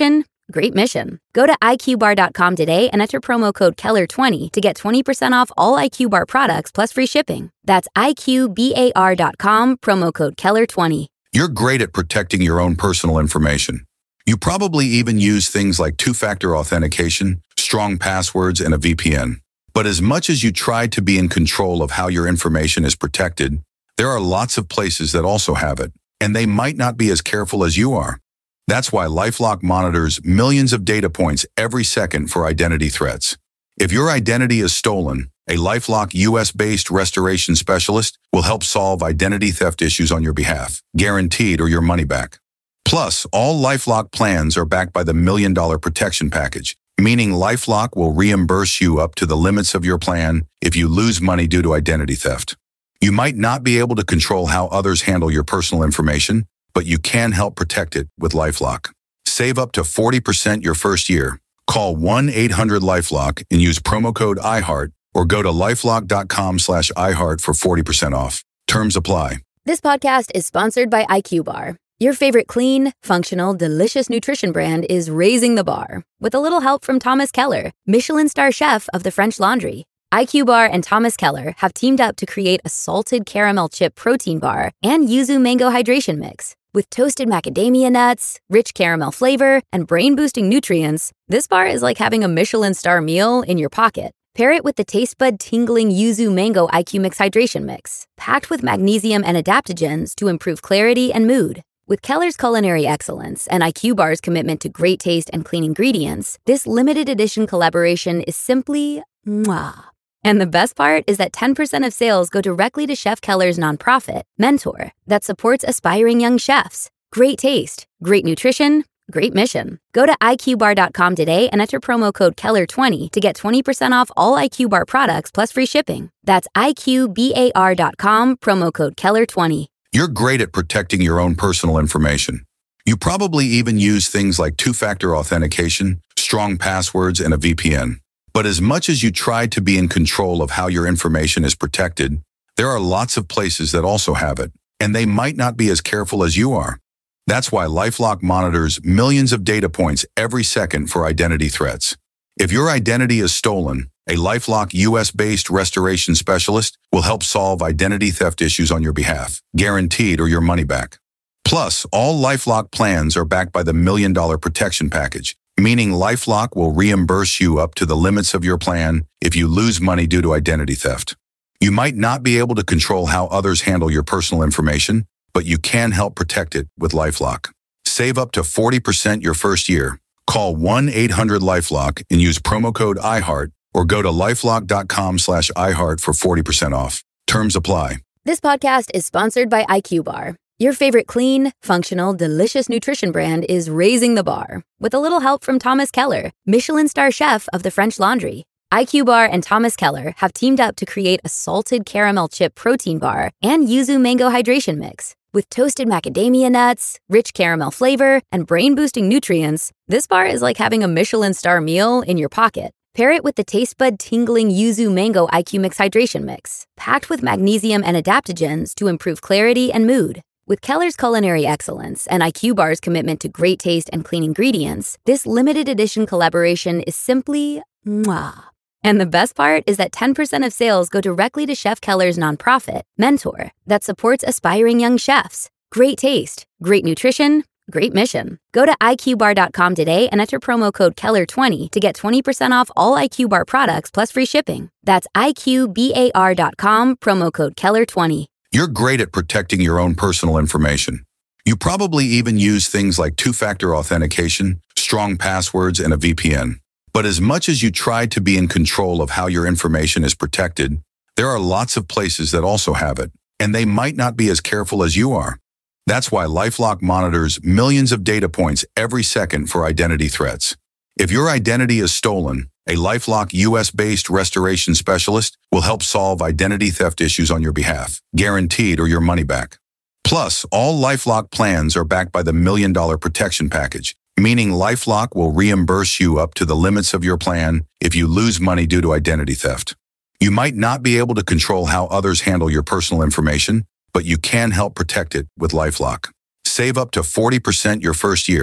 Great mission. Go to I Q bar dot com today and enter promo code Keller twenty to get twenty percent off all I Q Bar products plus free shipping. That's I Q bar dot com, promo code Keller twenty. You're great at protecting your own personal information. You probably even use things like two-factor authentication, strong passwords, and a V P N. But as much as you try to be in control of how your information is protected, there are lots of places that also have it, and they might not be as careful as you are. That's why LifeLock monitors millions of data points every second for identity threats. If your identity is stolen, a LifeLock U S-based restoration specialist will help solve identity theft issues on your behalf, guaranteed or your money back. Plus, all LifeLock plans are backed by the Million Dollar Protection Package, meaning LifeLock will reimburse you up to the limits of your plan if you lose money due to identity theft. You might not be able to control how others handle your personal information, but you can help protect it with LifeLock. Save up to forty percent your first year. Call one eight hundred LifeLock and use promo code I heart or go to lifelock dot com slash I heart for forty percent off. Terms apply. This podcast is sponsored by I Q Bar. Your favorite clean, functional, delicious nutrition brand is raising the bar with a little help from Thomas Keller, Michelin star chef of the French Laundry. I Q Bar and Thomas Keller have teamed up to create a salted caramel chip protein bar and yuzu mango hydration mix. With toasted macadamia nuts, rich caramel flavor, and brain-boosting nutrients, this bar is like having a Michelin star meal in your pocket. Pair it with the taste bud tingling yuzu mango I Q Mix hydration mix, packed with magnesium and adaptogens to improve clarity and mood. With Keller's culinary excellence and I Q Bar's commitment to great taste and clean ingredients, this limited edition collaboration is simply mwah. And the best part is that ten percent of sales go directly to Chef Keller's nonprofit, Mentor, that supports aspiring young chefs. Great taste, great nutrition, great mission. Go to I Q bar dot com today and enter promo code Keller twenty to get twenty percent off all I Q Bar products plus free shipping. That's I Q bar dot com, promo code Keller twenty. You're great at protecting your own personal information. You probably even use things like two-factor authentication, strong passwords, and a V P N. But as much as you try to be in control of how your information is protected, there are lots of places that also have it, and they might not be as careful as you are. That's why LifeLock monitors millions of data points every second for identity threats. If your identity is stolen, a LifeLock U S-based restoration specialist will help solve identity theft issues on your behalf, guaranteed or your money back. Plus, all LifeLock plans are backed by the Million Dollar Protection Package, meaning LifeLock will reimburse you up to the limits of your plan if you lose money due to identity theft. You might not be able to control how others handle your personal information, but you can help protect it with LifeLock. Save up to forty percent your first year. Call one eight hundred LifeLock and use promo code I heart or go to lifelock dot com slash I heart for forty percent off. Terms apply. This podcast is sponsored by I Q Bar. Your favorite clean, functional, delicious nutrition brand is raising the bar with a little help from Thomas Keller, Michelin star chef of the French Laundry. I Q Bar and Thomas Keller have teamed up to create a salted caramel chip protein bar and yuzu mango hydration mix. With toasted macadamia nuts, rich caramel flavor, and brain-boosting nutrients, this bar is like having a Michelin star meal in your pocket. Pair it with the taste bud tingling yuzu mango I Q Mix hydration mix, packed with magnesium and adaptogens to improve clarity and mood. With Keller's culinary excellence and I Q Bar's commitment to great taste and clean ingredients, this limited edition collaboration is simply mwah. And the best part is that ten percent of sales go directly to Chef Keller's nonprofit, Mentor, that supports aspiring young chefs. Great taste, great nutrition, great mission. Go to I Q bar dot com today and enter promo code Keller twenty to get twenty percent off all I Q Bar products plus free shipping. That's I Q bar dot com, promo code Keller twenty. You're great at protecting your own personal information. You probably even use things like two-factor authentication, strong passwords, and a V P N. But as much as you try to be in control of how your information is protected, there are lots of places that also have it, and they might not be as careful as you are. That's why LifeLock monitors millions of data points every second for identity threats. If your identity is stolen, a LifeLock U S-based restoration specialist will help solve identity theft issues on your behalf, guaranteed or your money back. Plus, all LifeLock plans are backed by the Million Dollar Protection Package, meaning LifeLock will reimburse you up to the limits of your plan if you lose money due to identity theft. You might not be able to control how others handle your personal information, but you can help protect it with LifeLock. Save up to forty percent your first year.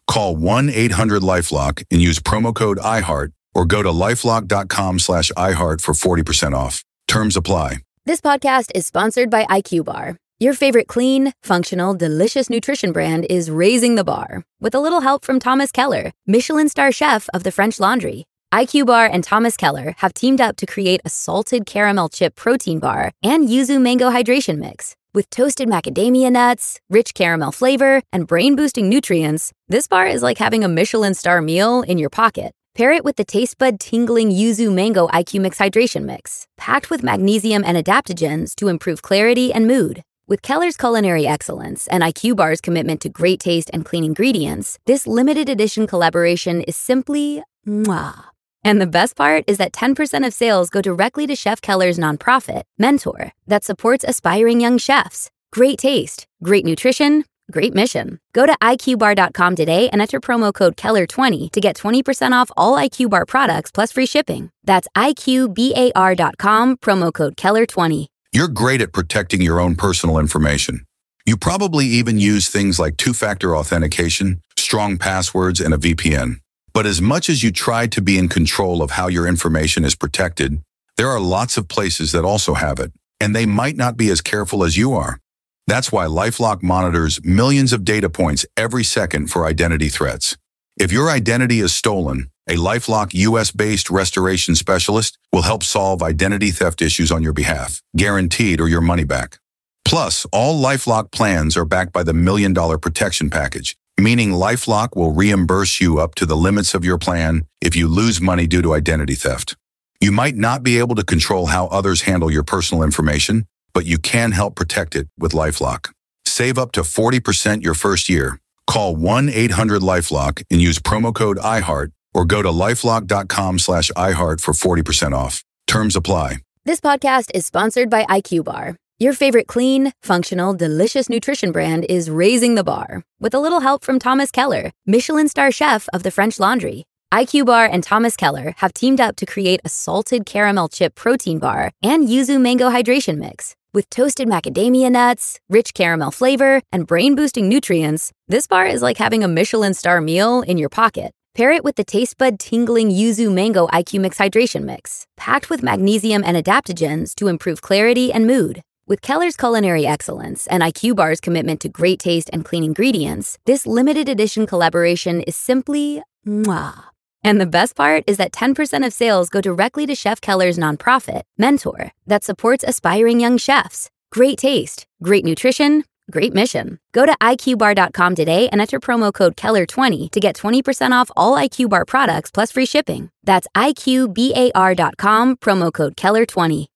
Call one eight hundred LifeLock and use promo code iHeart or go to lifelock.com slash iHeart for forty percent off. Terms apply. This podcast is sponsored by I Q Bar. Your favorite clean, functional, delicious nutrition brand is raising the bar with a little help from Thomas Keller, Michelin star chef of the French Laundry. I Q Bar and Thomas Keller have teamed up to create a salted caramel chip protein bar and yuzu mango hydration mix. With toasted macadamia nuts, rich caramel flavor, and brain-boosting nutrients, this bar is like having a Michelin star meal in your pocket. Pair it with the taste bud tingling yuzu mango I Q Mix hydration mix, packed with magnesium and adaptogens to improve clarity and mood. With Keller's culinary excellence and I Q Bar's commitment to great taste and clean ingredients, this limited edition collaboration is simply mwah. And the best part is that ten percent of sales go directly to Chef Keller's nonprofit, Mentor, that supports aspiring young chefs. Great taste, great nutrition, great mission. Go to I Q bar dot com today and enter promo code Keller twenty to get twenty percent off all I Q Bar products plus free shipping. That's I Q bar dot com, promo code Keller twenty. You're great at protecting your own personal information. You probably even use things like two-factor authentication, strong passwords, and a V P N. But as much as you try to be in control of how your information is protected, there are lots of places that also have it, and they might not be as careful as you are. That's why LifeLock monitors millions of data points every second for identity threats. If your identity is stolen, a LifeLock U S-based restoration specialist will help solve identity theft issues on your behalf, guaranteed or your money back. Plus, all LifeLock plans are backed by the Million Dollar Protection Package, meaning LifeLock will reimburse you up to the limits of your plan if you lose money due to identity theft. You might not be able to control how others handle your personal information, but you can help protect it with LifeLock. Save up to forty percent your first year. Call one eight hundred LifeLock and use promo code iHeart or go to lifelock.com slash iHeart for forty percent off. Terms apply. This podcast is sponsored by I Q Bar. Your favorite clean, functional, delicious nutrition brand is raising the bar with a little help from Thomas Keller, Michelin star chef of the French Laundry. I Q Bar and Thomas Keller have teamed up to create a salted caramel chip protein bar and yuzu mango hydration mix. With toasted macadamia nuts, rich caramel flavor, and brain-boosting nutrients, this bar is like having a Michelin star meal in your pocket. Pair it with the taste bud tingling yuzu mango I Q Mix hydration mix, packed with magnesium and adaptogens to improve clarity and mood. With Keller's culinary excellence and I Q Bar's commitment to great taste and clean ingredients, this limited edition collaboration is simply mwah. And the best part is that ten percent of sales go directly to Chef Keller's nonprofit, Mentor, that supports aspiring young chefs. Great taste, great nutrition, great mission. Go to I Q bar dot com today and enter promo code Keller twenty to get twenty percent off all I Q Bar products plus free shipping. That's I Q bar dot com, promo code Keller twenty.